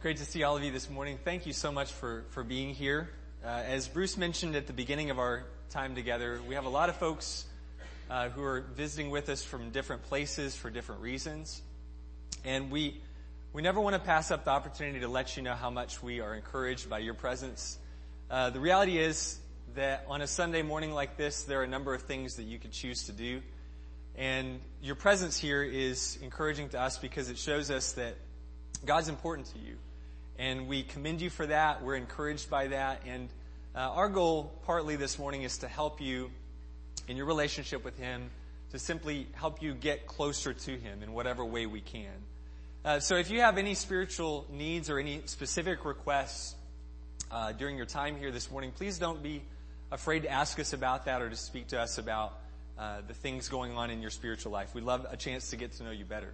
Great to see all of you this morning. Thank you so much for being here. As Bruce mentioned at the beginning of our time together, we have a lot of folks who are visiting with us from different places for different reasons. And we never want to pass up the opportunity to let you know how much we are encouraged by your presence. The reality is that on a Sunday morning like this, there are a number of things that you could choose to do. And your presence here is encouraging to us because it shows us that God's important to you. And we commend you for that. We're encouraged by that. And our goal partly this morning is to help you in your relationship with Him, to simply help you get closer to Him in whatever way we can. So if you have any spiritual needs or any specific requests during your time here this morning, please don't be afraid to ask us about that or to speak to us about the things going on in your spiritual life. We'd love a chance to get to know you better.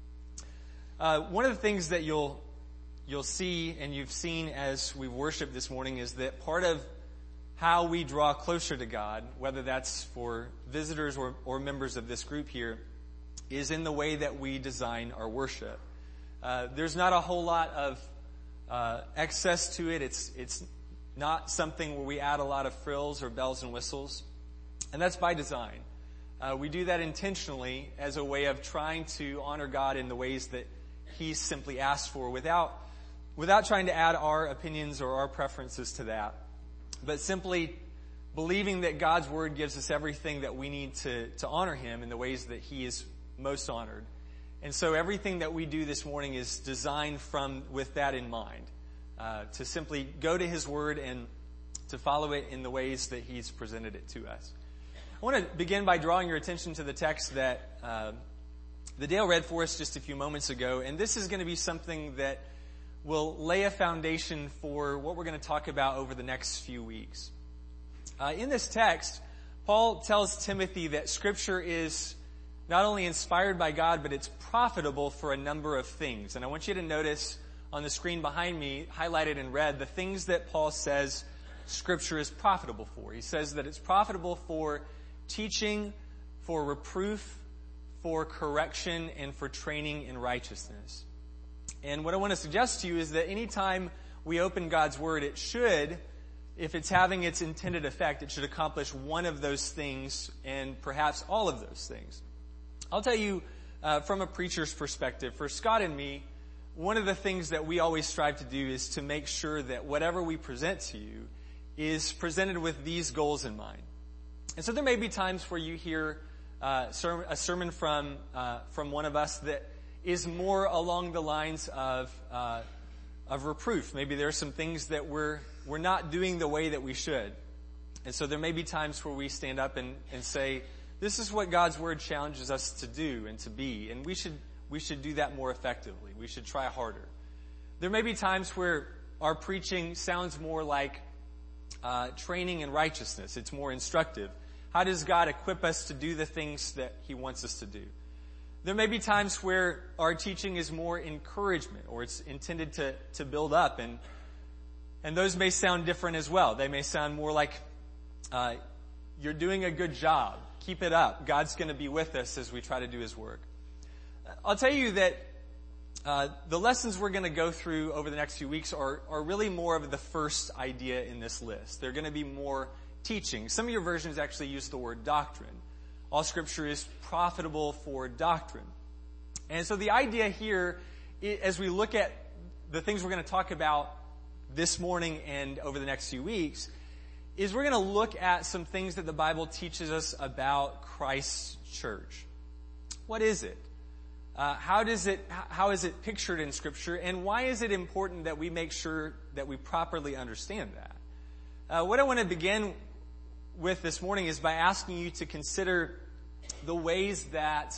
One of the things that you'll see and you've seen as we worship this morning is that part of how we draw closer to God, whether that's for visitors or members of this group here, is in the way that we design our worship. There's not a whole lot of excess to it. It's not something where we add a lot of frills or bells and whistles, and that's by design. We do that intentionally as a way of trying to honor God in the ways that He simply asked for without trying to add our opinions or our preferences to that, but simply believing that God's Word gives us everything that we need to honor Him in the ways that He is most honored. And so everything that we do this morning is designed with that in mind, to simply go to His Word and to follow it in the ways that He's presented it to us. I want to begin by drawing your attention to the text that the Dale read for us just a few moments ago, and this is going to be something that will lay a foundation for what we're going to talk about over the next few weeks. In this text, Paul tells Timothy that Scripture is not only inspired by God, but it's profitable for a number of things. And I want you to notice on the screen behind me, highlighted in red, the things that Paul says Scripture is profitable for. He says that it's profitable for teaching, for reproof, for correction, and for training in righteousness. And what I want to suggest to you is that anytime we open God's Word, it should, if it's having its intended effect, it should accomplish one of those things and perhaps all of those things. I'll tell you from a preacher's perspective, for Scott and me, one of the things that we always strive to do is to make sure that whatever we present to you is presented with these goals in mind. And so there may be times where you hear a sermon from one of us that is more along the lines of reproof. Maybe there are some things that we're not doing the way that we should. And so there may be times where we stand up and say, this is what God's Word challenges us to do and to be, and we should do that more effectively. We should try harder. There may be times where our preaching sounds more like training in righteousness. It's more instructive. How does God equip us to do the things that He wants us to do? There may be times where our teaching is more encouragement, or it's intended to build up, and those may sound different as well. They may sound more like, you're doing a good job. Keep it up. God's going to be with us as we try to do His work. I'll tell you that the lessons we're going to go through over the next few weeks are really more of the first idea in this list. They're going to be more teaching. Some of your versions actually use the word doctrine. All Scripture is profitable for doctrine. And so the idea here, as we look at the things we're going to talk about this morning and over the next few weeks, is we're going to look at some things that the Bible teaches us about Christ's church. What is it? How is it pictured in Scripture? And why is it important that we make sure that we properly understand that? What I want to begin with this morning is by asking you to consider the ways that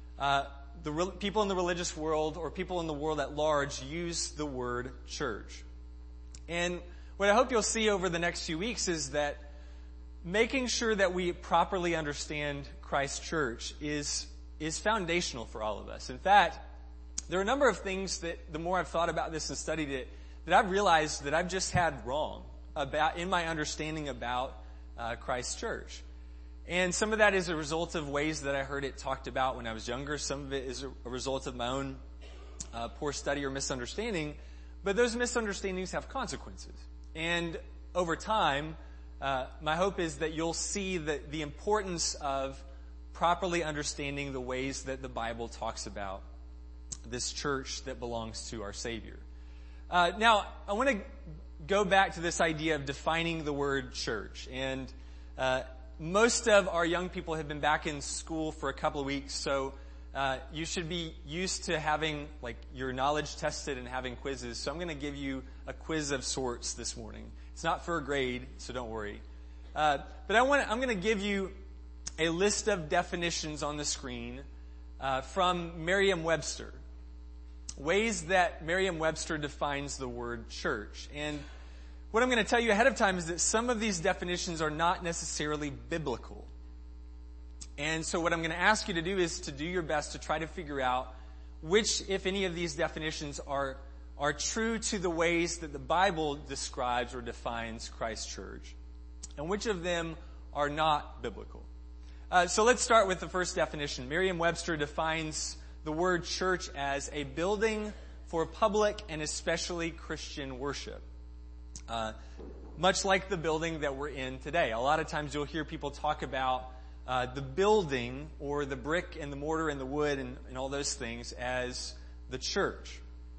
people in the religious world or people in the world at large use the word church. And what I hope you'll see over the next few weeks is that making sure that we properly understand Christ's church is foundational for all of us. In fact, there are a number of things that the more I've thought about this and studied it, that I've realized that I've just had wrong in my understanding about Christ's church. And some of that is a result of ways that I heard it talked about when I was younger. Some of it is a result of my own poor study or misunderstanding. but those misunderstandings have consequences. And over time, my hope is that you'll see the importance of properly understanding the ways that the Bible talks about this church that belongs to our Savior. Now, I want to go back to this idea of defining the word church. And most of our young people have been back in school for a couple of weeks, so you should be used to having your knowledge tested and having quizzes. So I'm going to give you a quiz of sorts this morning. It's not for a grade, so don't worry. But I'm going to give you a list of definitions on the screen from Merriam-Webster. Ways that Merriam-Webster defines the word church. And what I'm going to tell you ahead of time is that some of these definitions are not necessarily biblical. And so what I'm going to ask you to do is to do your best to try to figure out which, if any of these definitions are true to the ways that the Bible describes or defines Christ's church, and which of them are not biblical. So let's start with the first definition. Merriam-Webster defines the word church as a building for public and especially Christian worship. Much like the building that we're in today. A lot of times you'll hear people talk about the building or the brick and the mortar and the wood and all those things as the church.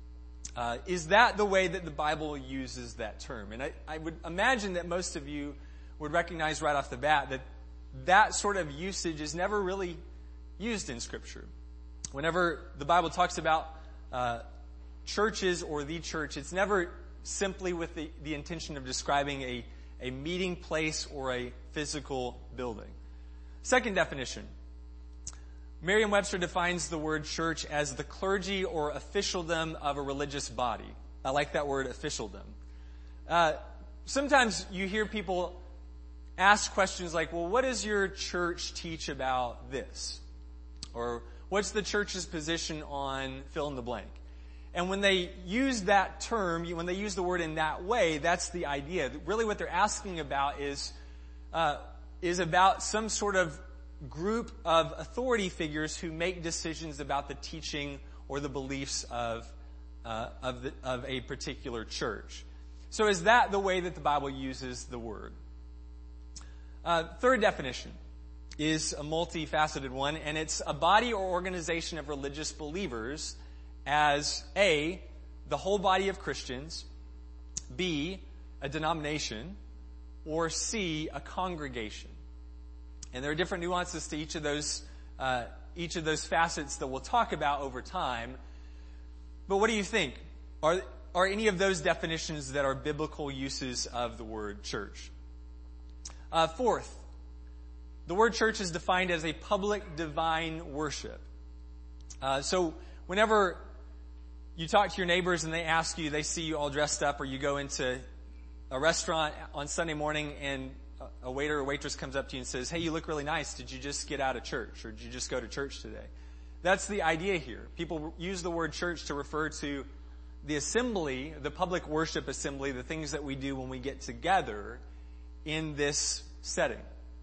Is that the way that the Bible uses that term? And I would imagine that most of you would recognize right off the bat that sort of usage is never really used in Scripture. Whenever the Bible talks about churches or the church, it's never simply with the intention of describing a meeting place or a physical building. Second definition. Merriam-Webster defines the word church as the clergy or officialdom of a religious body. I like that word, officialdom. Sometimes you hear people ask questions like, well, what does your church teach about this? Or what's the church's position on fill in the blank? And when they use that term, when they use the word in that way, that's the idea. Really what they're asking about is about some sort of group of authority figures who make decisions about the teaching or the beliefs of a particular church. So is that the way that the Bible uses the word? Third definition is a multifaceted one, and it's a body or organization of religious believers as A, the whole body of Christians, B, a denomination, or C, a congregation. And there are different nuances to each of those facets that we'll talk about over time. But what do you think? Are any of those definitions that are biblical uses of the word church? Fourth, the word church is defined as a public divine worship. So whenever you talk to your neighbors and they see you all dressed up, or you go into a restaurant on Sunday morning and a waiter or waitress comes up to you and says, hey, you look really nice. Did you just get out of church, or did you just go to church today? That's the idea here. People use the word church to refer to the assembly, the public worship assembly, the things that we do when we get together in this setting.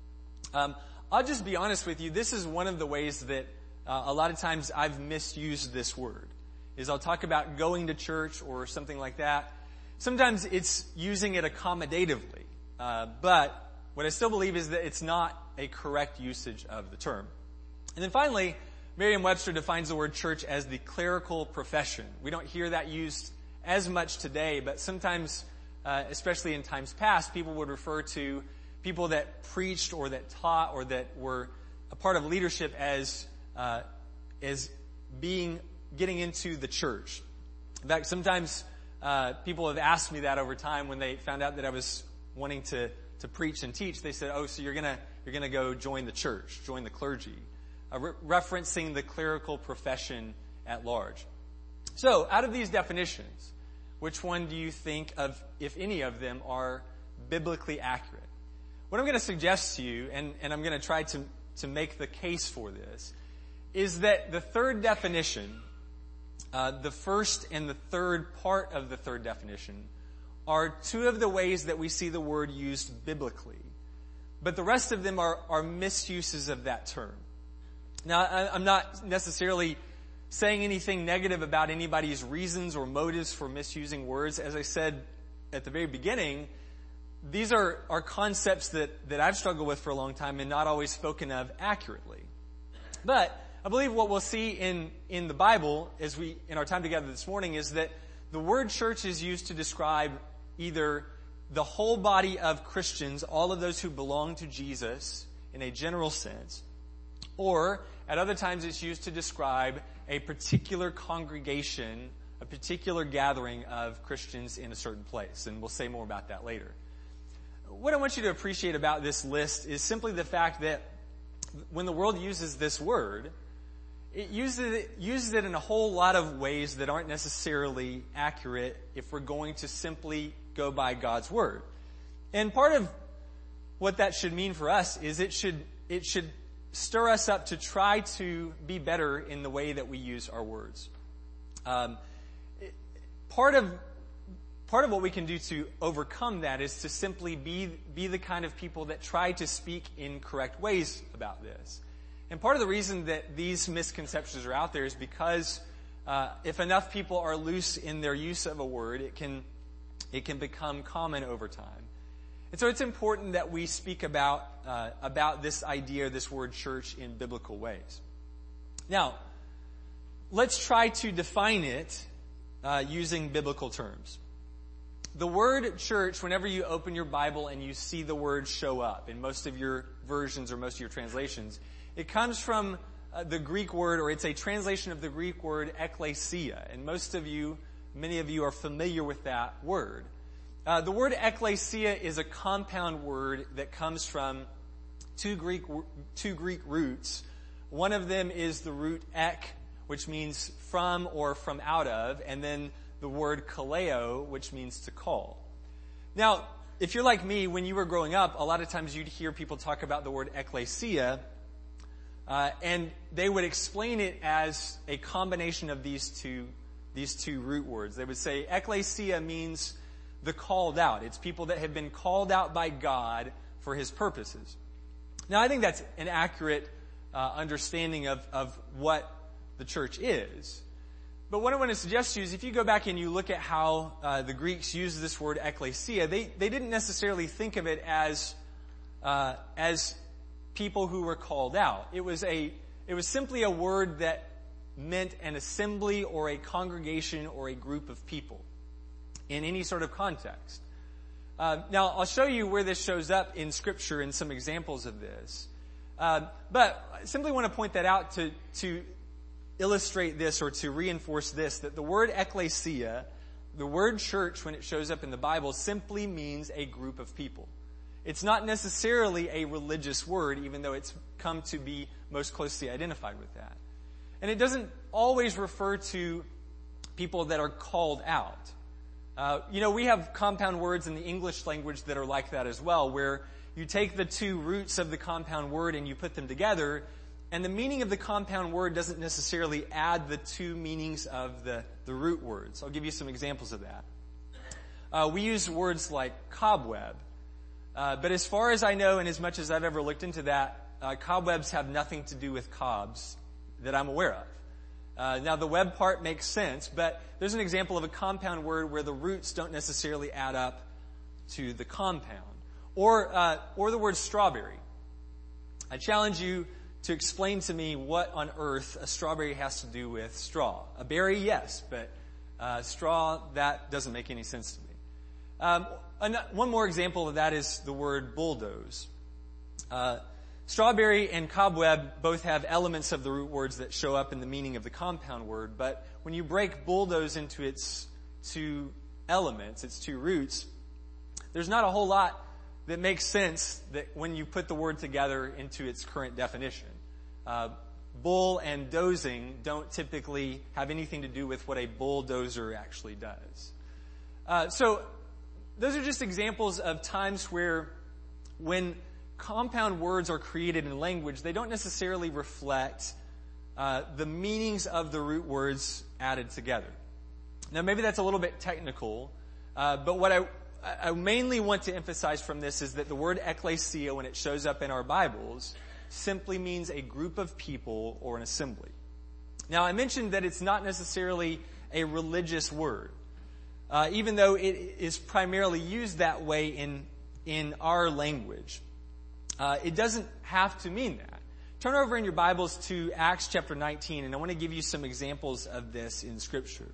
I'll just be honest with you. This is one of the ways that a lot of times I've misused this word. Is I'll talk about going to church or something like that. Sometimes it's using it accommodatively. But what I still believe is that it's not a correct usage of the term. And then finally, Merriam-Webster defines the word church as the clerical profession. We don't hear that used as much today, but sometimes, especially in times past, people would refer to people that preached or that taught or that were a part of leadership as getting into the church. In fact, sometimes people have asked me that over time when they found out that I was wanting to preach and teach. They said, "Oh, so you're gonna go join the church, join the clergy," referencing the clerical profession at large. So, out of these definitions, which one do you think of, if any of them, are biblically accurate? What I'm going to suggest to you, and I'm going to try to make the case for this, is that the third definition, the first and the third part of the third definition, are two of the ways that we see the word used biblically. But the rest of them are misuses of that term. Now, I'm not necessarily saying anything negative about anybody's reasons or motives for misusing words. As I said at the very beginning, these are concepts that I've struggled with for a long time and not always spoken of accurately. But I believe what we'll see in the Bible in our time together this morning is that the word church is used to describe either the whole body of Christians, all of those who belong to Jesus in a general sense, or at other times it's used to describe a particular congregation, a particular gathering of Christians in a certain place. And we'll say more about that later. What I want you to appreciate about this list is simply the fact that when the world uses this word, it uses it in a whole lot of ways that aren't necessarily accurate if we're going to simply go by God's word. And part of what that should mean for us is it should stir us up to try to be better in the way that we use our words. Part of what we can do to overcome that is to simply be the kind of people that try to speak in correct ways about this. And part of the reason that these misconceptions are out there is because if enough people are loose in their use of a word, it can become common over time. And so it's important that we speak about this idea, this word church, in biblical ways. Now, let's try to define it using biblical terms. The word church, whenever you open your Bible and you see the word show up in most of your versions or most of your translations, it comes from the Greek word, or it's a translation of the Greek word ekklesia. And many of you are familiar with that word. The word ekklesia is a compound word that comes from two Greek roots. One of them is the root ek, which means from or from out of, and then the word kaleo, which means to call. Now, if you're like me, when you were growing up, a lot of times you'd hear people talk about the word ekklesia, and they would explain it as a combination of these two root words. They would say ekklesia means the called out. It's people that have been called out by God for His purposes. Now, I think that's an accurate understanding of what the church is. But what I want to suggest to you is if you go back and you look at how the Greeks used this word ekklesia, they didn't necessarily think of it as people who were called out. It was simply a word that meant an assembly or a congregation or a group of people in any sort of context. Now, I'll show you where this shows up in Scripture and some examples of this. But I simply want to point that out to illustrate this or to reinforce this, that the word ekklesia, the word church, when it shows up in the Bible, simply means a group of people. It's not necessarily a religious word, even though it's come to be most closely identified with that. And it doesn't always refer to people that are called out. We have compound words in the English language that are like that as well, where you take the two roots of the compound word and you put them together, and the meaning of the compound word doesn't necessarily add the two meanings of the root words. I'll give you some examples of that. We use words like cobweb. But as far as I know, and as much as I've ever looked into that, cobwebs have nothing to do with cobs that I'm aware of. Now, the web part makes sense, but there's an example of a compound word where the roots don't necessarily add up to the compound. Or the word strawberry. I challenge you to explain to me what on earth a strawberry has to do with straw. A berry, yes, but straw, that doesn't make any sense to me. One more example of that is the word bulldoze. Strawberry and cobweb both have elements of the root words that show up in the meaning of the compound word, but when you break bulldoze into its two elements, its two roots, there's not a whole lot that makes sense that when you put the word together into its current definition. Bull and dozing don't typically have anything to do with what a bulldozer actually does. So those are just examples of times where when compound words are created in language, they don't necessarily reflect the meanings of the root words added together. Now, maybe that's a little bit technical, but what I mainly want to emphasize from this is that the word ekklesia, when it shows up in our Bibles, simply means a group of people or an assembly. Now, I mentioned that it's not necessarily a religious word, even though it is primarily used that way in our language. It doesn't have to mean that. Turn over in your Bibles to Acts chapter 19, and I want to give you some examples of this in Scripture.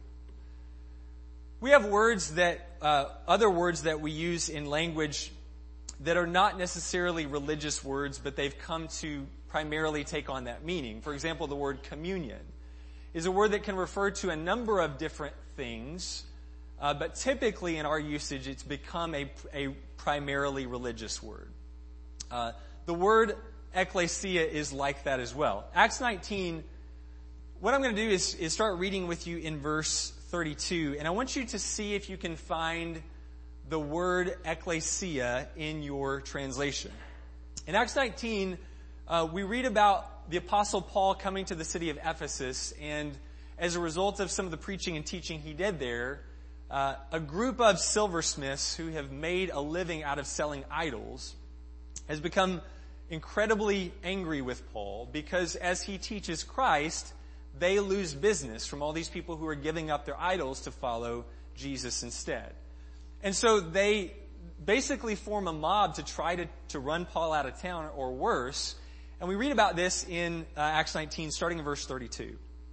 We have words that, other words that we use in language that are not necessarily religious words, but they've come to primarily take on that meaning. For example, the word communion is a word that can refer to a number of different things, but typically in our usage, it's become a primarily religious word. The word ecclesia is like that as well. Acts 19, what I'm going to do is start reading with you in verse 32, and I want you to see if you can find the word ecclesia in your translation. In Acts 19, we read about the Apostle Paul coming to the city of Ephesus, and as a result of some of the preaching and teaching he did there, a group of silversmiths who have made a living out of selling idols has become incredibly angry with Paul because as he teaches Christ, they lose business from all these people who are giving up their idols to follow Jesus instead. And so they basically form a mob to try to run Paul out of town or worse. And we read about this in Acts 19, starting in verse 32.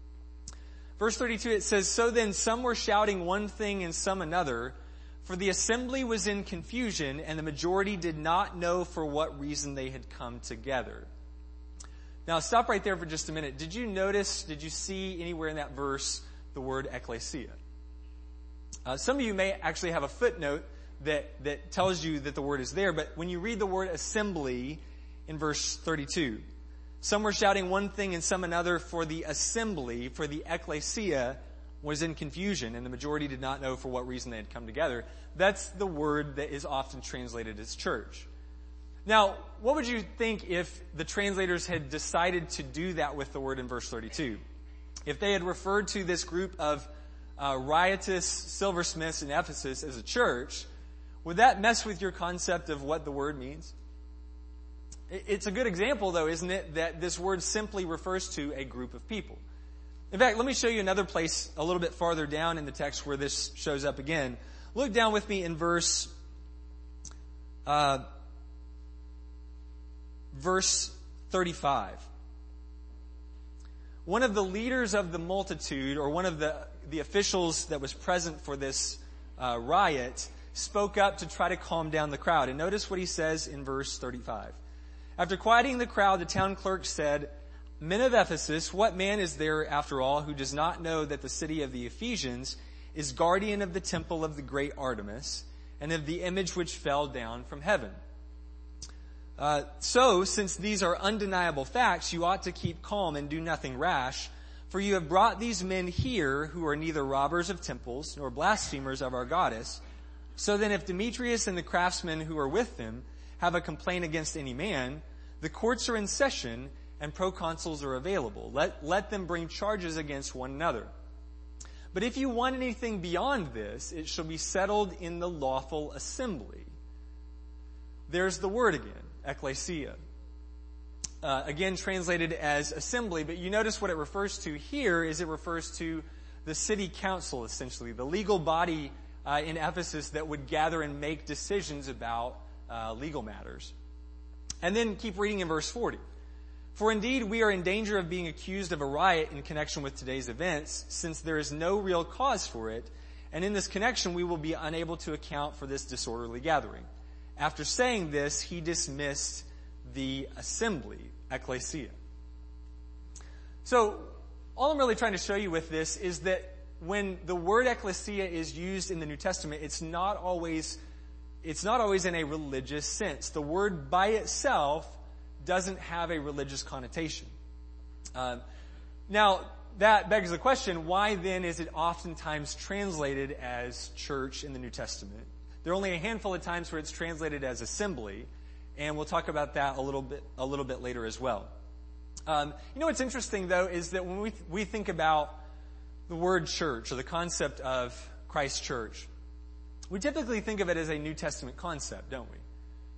Verse 32, it says, "So then some were shouting one thing and some another, for the assembly was in confusion, and the majority did not know for what reason they had come together." Now, stop right there for just a minute. Did you see anywhere in that verse the word ecclesia? Some of you may actually have a footnote that tells you that the word is there, but when you read the word assembly in verse 32, some were shouting one thing and some another, for the assembly, for the ecclesia, was in confusion, and the majority did not know for what reason they had come together. That's the word that is often translated as church. Now, what would you think if the translators had decided to do that with the word in verse 32? If they had referred to this group of riotous silversmiths in Ephesus as a church, would that mess with your concept of what the word means? It's a good example, though, isn't it, that this word simply refers to a group of people. In fact, let me show you another place a little bit farther down in the text where this shows up again. Look down with me in verse 35. One of the leaders of the multitude, or one of the officials that was present for this riot, spoke up to try to calm down the crowd. And notice what he says in verse 35. After quieting the crowd, the town clerk said, "Men of Ephesus, what man is there, after all, who does not know that the city of the Ephesians is guardian of the temple of the great Artemis and of the image which fell down from heaven? So, since these are undeniable facts, you ought to keep calm and do nothing rash, for you have brought these men here who are neither robbers of temples nor blasphemers of our goddess. So then if Demetrius and the craftsmen who are with them have a complaint against any man, the courts are in session and proconsuls are available. Let them bring charges against one another. But if you want anything beyond this, it shall be settled in the lawful assembly." There's the word again, ecclesia. Again translated as assembly, but you notice what it refers to here is it refers to the city council, essentially, the legal body in Ephesus that would gather and make decisions about legal matters. And then keep reading in verse 40. "For indeed we are in danger of being accused of a riot in connection with today's events, since there is no real cause for it, and in this connection we will be unable to account for this disorderly gathering." After saying this, he dismissed the assembly, ecclesia. So, all I'm really trying to show you with this is that when the word ecclesia is used in the New Testament, it's not always in a religious sense. The word by itself doesn't have a religious connotation. Now, that begs the question, why then is it oftentimes translated as church in the New Testament? There are only a handful of times where it's translated as assembly, and we'll talk about that a little bit later as well. What's interesting, though, is that when we think about the word church or the concept of Christ's church, we typically think of it as a New Testament concept, don't we?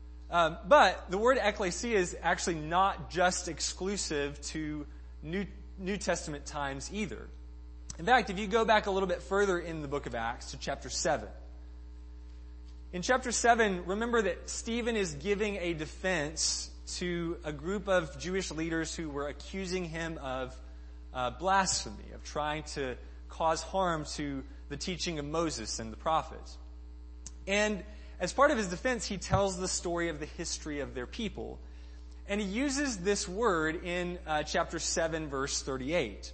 But the word ecclesia is actually not just exclusive to New New Testament times either. In fact, if you go back a little bit further in the book of Acts to chapter 7, in chapter 7, remember that Stephen is giving a defense to a group of Jewish leaders who were accusing him of blasphemy, of trying to cause harm to the teaching of Moses and the prophets. And as part of his defense, he tells the story of the history of their people. And he uses this word in chapter 7, verse 38.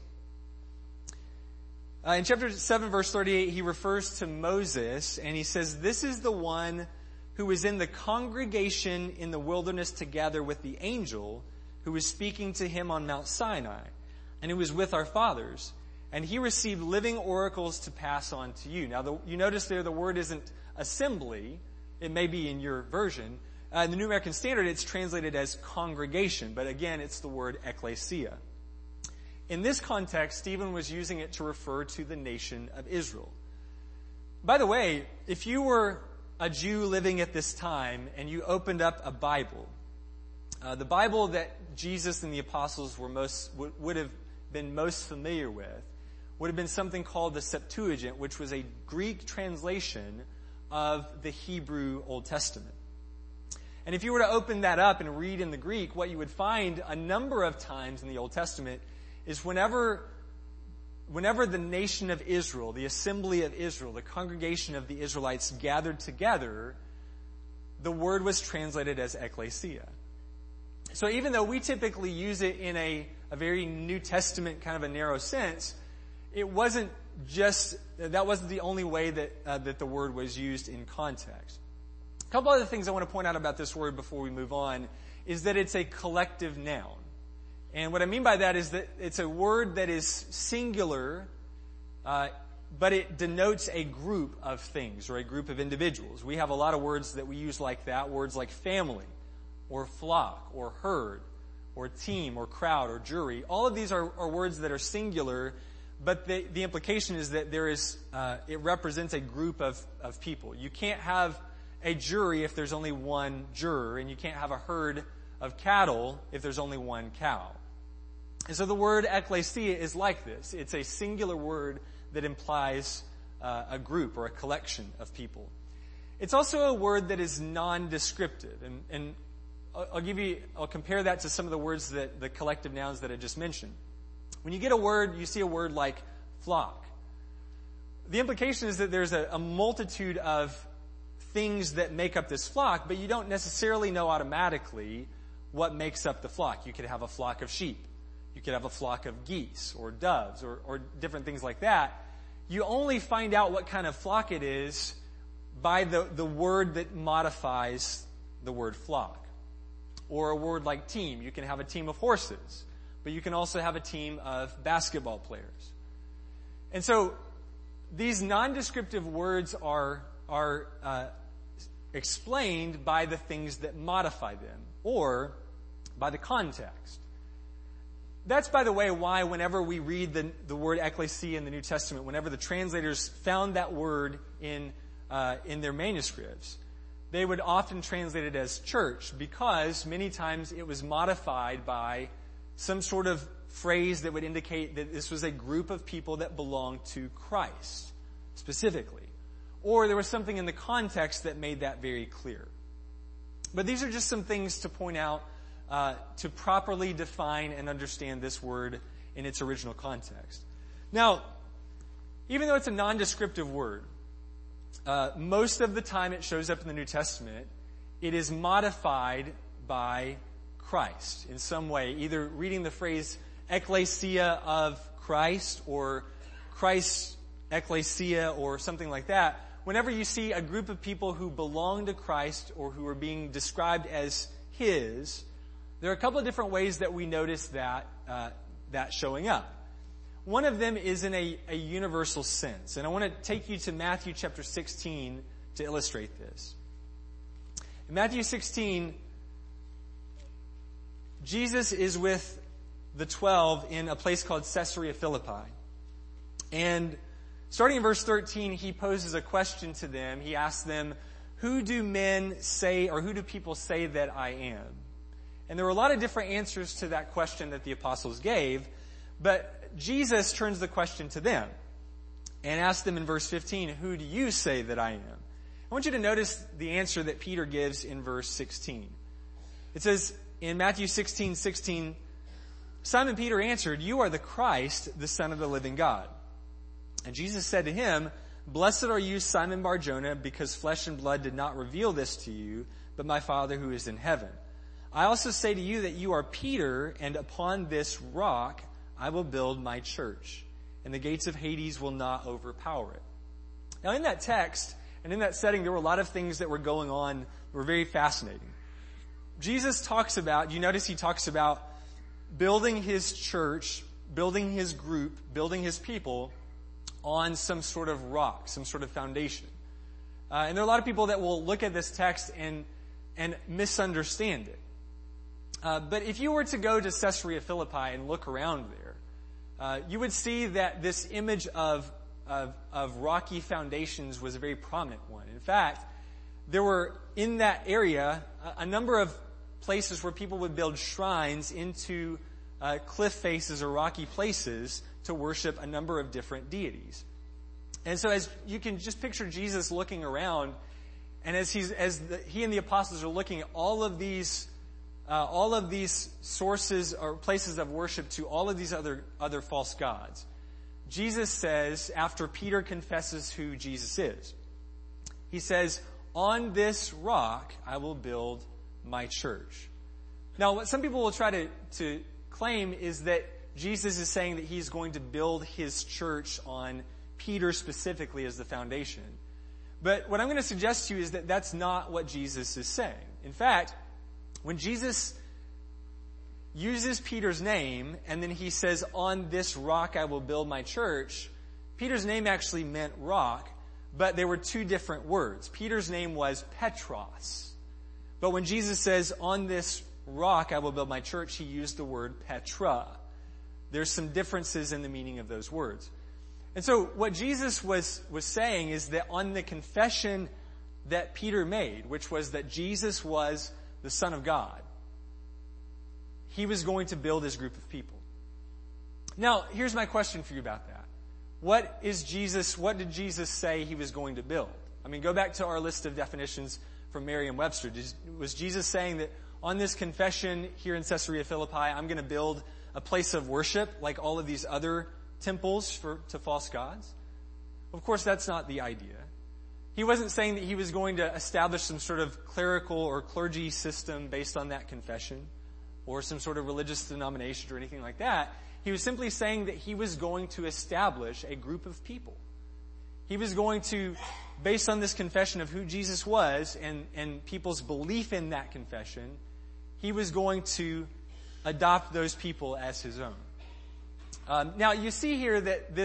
In chapter 7, verse 38, he refers to Moses, and he says, "This is the one who was in the congregation in the wilderness together with the angel who was speaking to him on Mount Sinai, and who was with our fathers. And he received living oracles to pass on to you." Now, you notice there the word isn't assembly. It may be in your version. In the New American Standard, it's translated as congregation, but again, it's the word ekklesia. In this context, Stephen was using it to refer to the nation of Israel. By the way, if you were a Jew living at this time and you opened up a Bible, the Bible that Jesus and the apostles would have been most familiar with would have been something called the Septuagint, which was a Greek translation of the Hebrew Old Testament. And if you were to open that up and read in the Greek, what you would find a number of times in the Old Testament is whenever the nation of Israel, the assembly of Israel, the congregation of the Israelites gathered together, the word was translated as ekklesia. So even though we typically use it in a very New Testament kind of a narrow sense, that wasn't the only way that the word was used in context. A couple other things I want to point out about this word before we move on is that it's a collective noun. And what I mean by that is that it's a word that is singular, but it denotes a group of things or a group of individuals. We have a lot of words that we use like that, words like family or flock or herd or team or crowd or jury. All of these are words that are singular, but the implication is that it represents a group of people. You can't have a jury if there's only one juror, and you can't have a herd of cattle if there's only one cow. And so the word ekklesia is like this. It's a singular word that implies a group or a collection of people. It's also a word that is non-descriptive. And I'll compare that to some of the words the collective nouns that I just mentioned. When you get a word, you see a word like flock. The implication is that there's a multitude of things that make up this flock, but you don't necessarily know automatically what makes up the flock. You could have a flock of sheep. You could have a flock of geese or doves or different things like that. You only find out what kind of flock it is by the word that modifies the word flock. Or a word like team. You can have a team of horses, but you can also have a team of basketball players. And so these non-descriptive words are explained by the things that modify them or by the context. That's, by the way, why whenever we read the word ekklesia in the New Testament, whenever the translators found that word in their manuscripts, they would often translate it as church, because many times it was modified by some sort of phrase that would indicate that this was a group of people that belonged to Christ specifically. Or there was something in the context that made that very clear. But these are just some things to point out to properly define and understand this word in its original context. Now, even though it's a nondescriptive word, most of the time it shows up in the New Testament, it is modified by Christ in some way, either reading the phrase ekklesia of Christ or Christ's ekklesia or something like that. Whenever you see a group of people who belong to Christ or who are being described as His, there are a couple of different ways that we notice that showing up. One of them is in a universal sense. And I want to take you to Matthew chapter 16 to illustrate this. In Matthew 16, Jesus is with the 12 in a place called Caesarea Philippi. And starting in verse 13, he poses a question to them. He asks them, "Who do men say, or who do people say that I am?" And there were a lot of different answers to that question that the apostles gave. But Jesus turns the question to them and asks them in verse 15, who do you say that I am? I want you to notice the answer that Peter gives in verse 16. It says in Matthew 16:16, Simon Peter answered, you are the Christ, the Son of the living God. And Jesus said to him, blessed are you, Simon Bar-Jonah, because flesh and blood did not reveal this to you, but my Father who is in heaven. I also say to you that you are Peter, and upon this rock I will build my church, and the gates of Hades will not overpower it. Now in that text, and in that setting, there were a lot of things that were going on that were very fascinating. Jesus talks about, you notice he talks about building his church, building his group, building his people on some sort of rock, some sort of foundation. And there are a lot of people that will look at this text and misunderstand it. But if you were to go to Caesarea Philippi and look around there, you would see that this image of rocky foundations was a very prominent one. In fact, there were in that area a number of places where people would build shrines into cliff faces or rocky places to worship a number of different deities. And so as you can just picture Jesus looking around, and as he and the apostles are looking at all of these sources or places of worship to all of these other false gods, Jesus says, after Peter confesses who Jesus is, he says, on this rock I will build my church. Now, what some people will try to claim is that Jesus is saying that he's going to build his church on Peter specifically as the foundation. But what I'm going to suggest to you is that that's not what Jesus is saying. In fact, when Jesus uses Peter's name and then he says, on this rock I will build my church, Peter's name actually meant rock, but there were two different words. Peter's name was Petros. But when Jesus says, on this rock I will build my church, he used the word Petra. There's some differences in the meaning of those words. And so what Jesus was saying is that on the confession that Peter made, which was that Jesus was the Son of God, he was going to build his group of people. Now, here's my question for you about that. What did Jesus say he was going to build? I mean, go back to our list of definitions from Merriam-Webster. Was Jesus saying that on this confession here in Caesarea Philippi, I'm going to build a place of worship like all of these other temples to false gods? Of course, that's not the idea. He wasn't saying that he was going to establish some sort of clerical or clergy system based on that confession or some sort of religious denomination or anything like that. He was simply saying that he was going to establish a group of people. He was going to, based on this confession of who Jesus was and people's belief in that confession, he was going to adopt those people as his own. Now, you see here that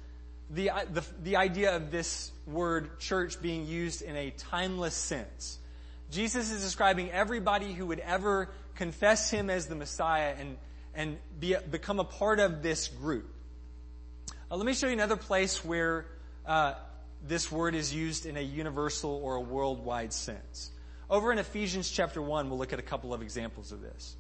the idea of this word church being used in a timeless sense. Jesus is describing everybody who would ever confess him as the Messiah and become a part of this group. Let me show you another place where this word is used in a universal or a worldwide sense. Over in Ephesians chapter 1, we'll look at a couple of examples of this.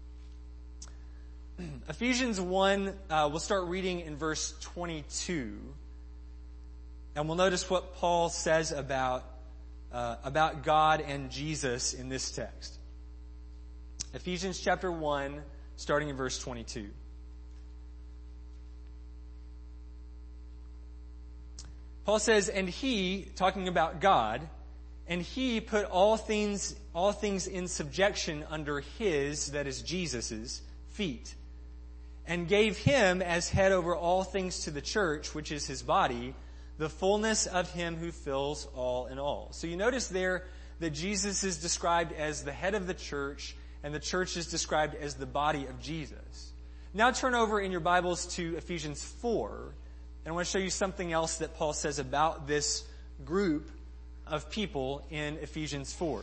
Ephesians 1, we'll start reading in verse 22. And we'll notice what Paul says about God and Jesus in this text. Ephesians chapter 1, starting in verse 22. Paul says, and he, talking about God, and he put all things in subjection under his, that is Jesus's, feet, and gave him as head over all things to the church, which is his body, the fullness of him who fills all in all. So you notice there that Jesus is described as the head of the church, and the church is described as the body of Jesus. Now turn over in your Bibles to Ephesians 4, and I want to show you something else that Paul says about this group of people in Ephesians 4.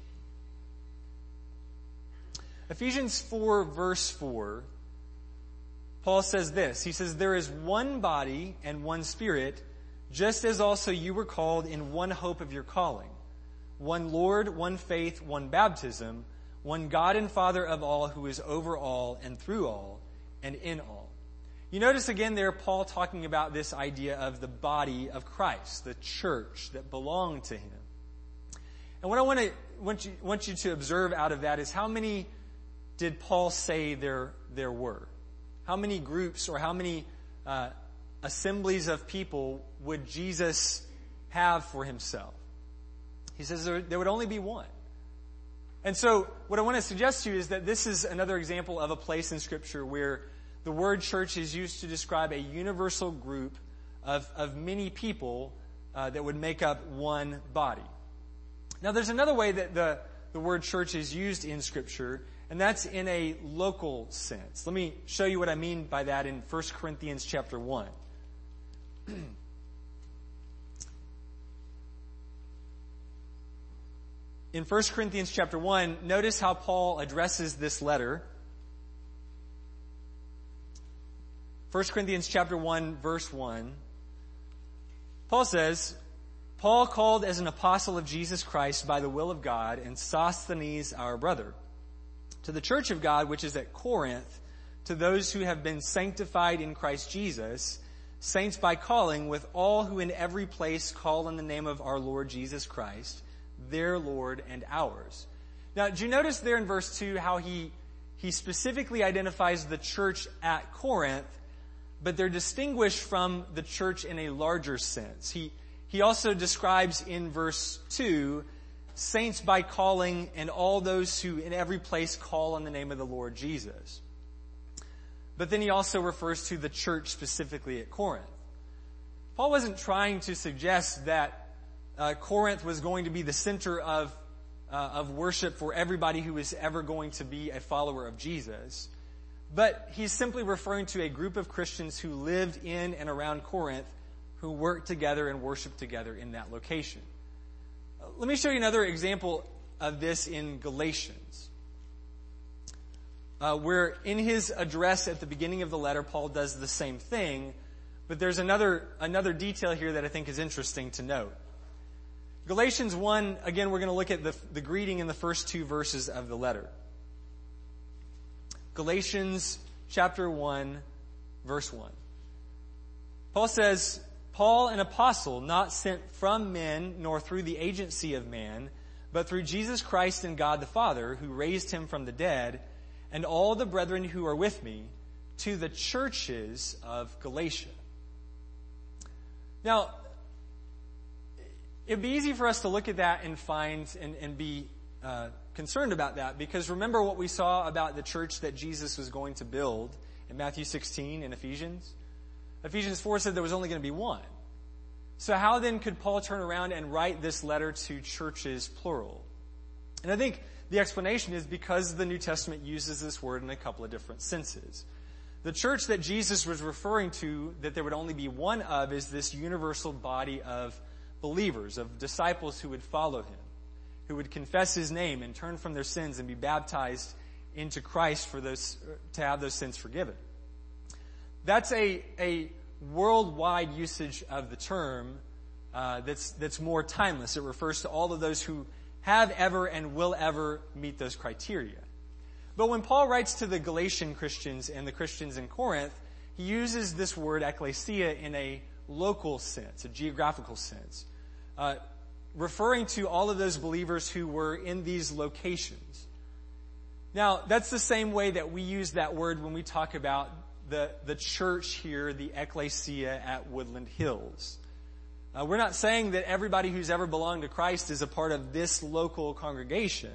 Ephesians 4, verse 4, Paul says this. He says, there is one body and one Spirit, just as also you were called in one hope of your calling. One Lord, one faith, one baptism, one God and Father of all, who is over all and through all and in all. You notice again there Paul talking about this idea of the body of Christ, the church that belonged to him. And what I want you to observe out of that is how many did Paul say there were? How many groups or how many assemblies of people would Jesus have for himself? He says there would only be one. And so what I want to suggest to you is that this is another example of a place in Scripture where the word church is used to describe a universal group of many people that would make up one body. Now there's another way that the word church is used in Scripture, and that's in a local sense. Let me show you what I mean by that in 1 Corinthians chapter 1. In 1 Corinthians chapter 1, notice how Paul addresses this letter. 1 Corinthians chapter 1, verse 1. Paul says, Paul called as an apostle of Jesus Christ by the will of God, and Sosthenes our brother, to the church of God which is at Corinth, to those who have been sanctified in Christ Jesus, saints by calling, with all who in every place call on the name of our Lord Jesus Christ, their Lord and ours. Now, do you notice there in verse 2 how he specifically identifies the church at Corinth, but they're distinguished from the church in a larger sense. He also describes in verse 2, saints by calling and all those who in every place call on the name of the Lord Jesus. But then he also refers to the church specifically at Corinth. Paul wasn't trying to suggest that Corinth was going to be the center of worship for everybody who is ever going to be a follower of Jesus. But he's simply referring to a group of Christians who lived in and around Corinth who worked together and worshiped together in that location. Let me show you another example of this in Galatians, where in his address at the beginning of the letter, Paul does the same thing, but there's another detail here that I think is interesting to note. Galatians 1, again, we're going to look at the greeting in the first two verses of the letter. Galatians chapter 1, verse 1. Paul says, Paul, an apostle, not sent from men, nor through the agency of man, but through Jesus Christ and God the Father, who raised him from the dead, and all the brethren who are with me, to the churches of Galatia. Now, it'd be easy for us to look at that and find and be concerned about that, because remember what we saw about the church that Jesus was going to build in Matthew 16 and Ephesians? Ephesians 4 said there was only going to be one. So how then could Paul turn around and write this letter to churches, plural? And I think the explanation is because the New Testament uses this word in a couple of different senses. The church that Jesus was referring to, that there would only be one of, is this universal body of believers, of disciples who would follow him, who would confess his name and turn from their sins and be baptized into Christ to have those sins forgiven. That's a worldwide usage of the term that's more timeless. It refers to all of those who have ever and will ever meet those criteria. But when Paul writes to the Galatian Christians and the Christians in Corinth, he uses this word ecclesia in a local sense, a geographical sense, referring to all of those believers who were in these locations. Now, that's the same way that we use that word when we talk about the church here, the ecclesia at Woodland Hills. We're not saying that everybody who's ever belonged to Christ is a part of this local congregation.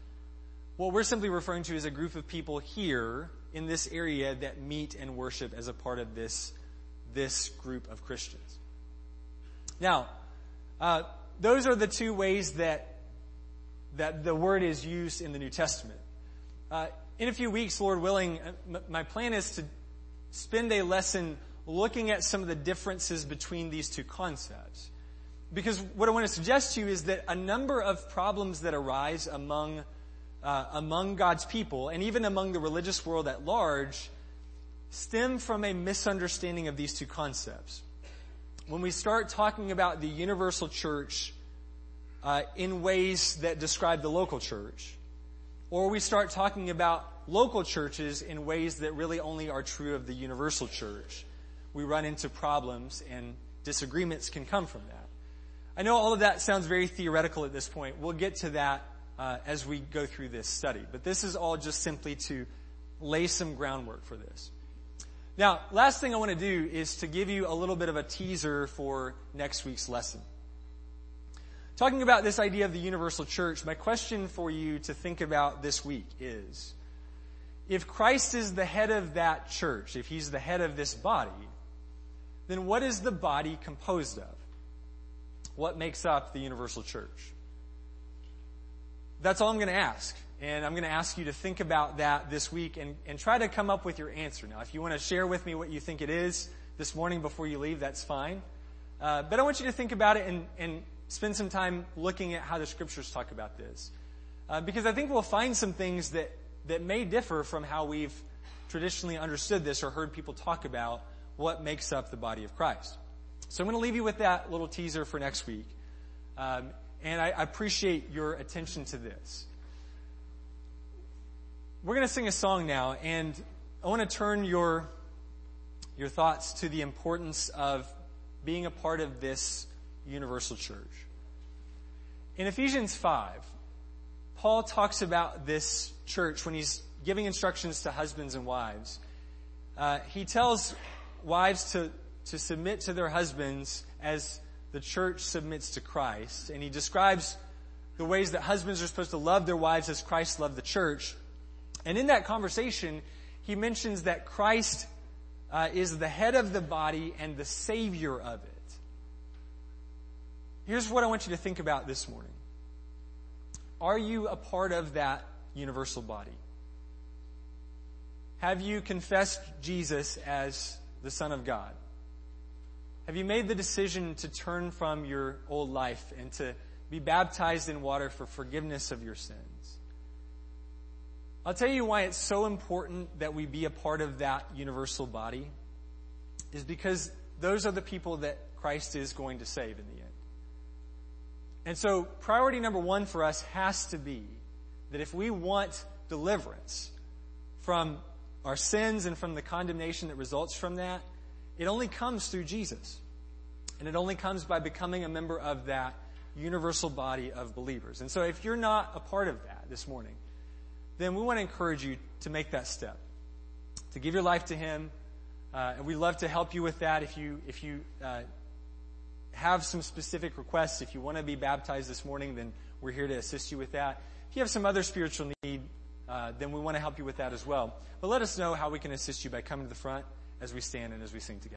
What we're simply referring to is a group of people here in this area that meet and worship as a part of this group of Christians. Now, those are the two ways that the word is used in the New Testament. In a few weeks, Lord willing, my plan is to spend a lesson looking at some of the differences between these two concepts. Because what I want to suggest to you is that a number of problems that arise among God's people, and even among the religious world at large, stem from a misunderstanding of these two concepts. When we start talking about the universal church in ways that describe the local church, or we start talking about local churches in ways that really only are true of the universal church, we run into problems and disagreements can come from that. I know all of that sounds very theoretical at this point. We'll get to that as we go through this study. But this is all just simply to lay some groundwork for this. Now, last thing I want to do is to give you a little bit of a teaser for next week's lesson. Talking about this idea of the universal church, my question for you to think about this week is, if Christ is the head of that church, if he's the head of this body, then what is the body composed of? What makes up the universal church? That's all I'm going to ask. And I'm going to ask you to think about that this week and try to come up with your answer. Now, if you want to share with me what you think it is this morning before you leave, that's fine. But I want you to think about it and spend some time looking at how the scriptures talk about this. Because I think we'll find some things that may differ from how we've traditionally understood this or heard people talk about what makes up the body of Christ. So I'm going to leave you with that little teaser for next week. And I appreciate your attention to this. We're going to sing a song now, and I want to turn your thoughts to the importance of being a part of this universal church. In Ephesians 5, Paul talks about this church when he's giving instructions to husbands and wives. He tells wives to submit to their husbands as the church submits to Christ. And he describes the ways that husbands are supposed to love their wives as Christ loved the church. And in that conversation, he mentions that Christ is the head of the body and the Savior of it. Here's what I want you to think about this morning. Are you a part of that universal body? Have you confessed Jesus as the Son of God? Have you made the decision to turn from your old life and to be baptized in water for forgiveness of your sins? I'll tell you why it's so important that we be a part of that universal body is because those are the people that Christ is going to save in the end. And so priority number one for us has to be that if we want deliverance from our sins and from the condemnation that results from that, it only comes through Jesus. And it only comes by becoming a member of that universal body of believers. And so if you're not a part of that this morning, then we want to encourage you to make that step, to give your life to Him. And we'd love to help you with that. If you have some specific requests, if you want to be baptized this morning, then we're here to assist you with that. If you have some other spiritual need, then we want to help you with that as well. But let us know how we can assist you by coming to the front as we stand and as we sing together.